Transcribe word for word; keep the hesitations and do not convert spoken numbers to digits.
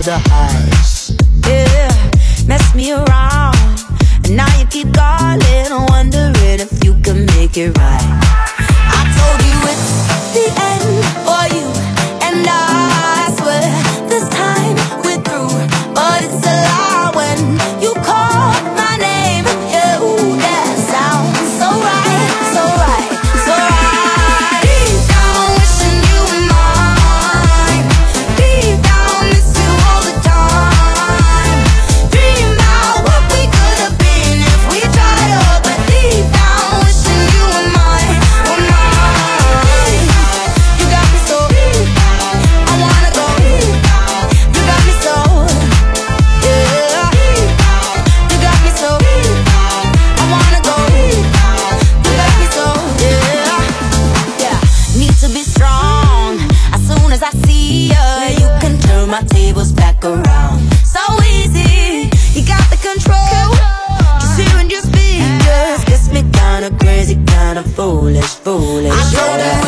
the hush. Yeah, mess me around, and now you keep calling, wondering if you can make it right. I told you it's the end for you and I swear this time we're through, but it's a lie when you call my name. Yeah, ooh, that sounds so right, so right, so right. Deep down wishing you were mine, deep down miss you all the time. Dream about what we could have been if we tried hard, but deep down wishing you were mine, were mine. You got me so, I wanna go. You got me so, yeah. You got me so, I wanna go. You got me so, yeah. Yeah, need to be strong. As soon as I see ya, you can turn my tables back around. So easy, you got the control. Just hearing your speakers gets me kinda crazy, kinda foolish, foolish. I told her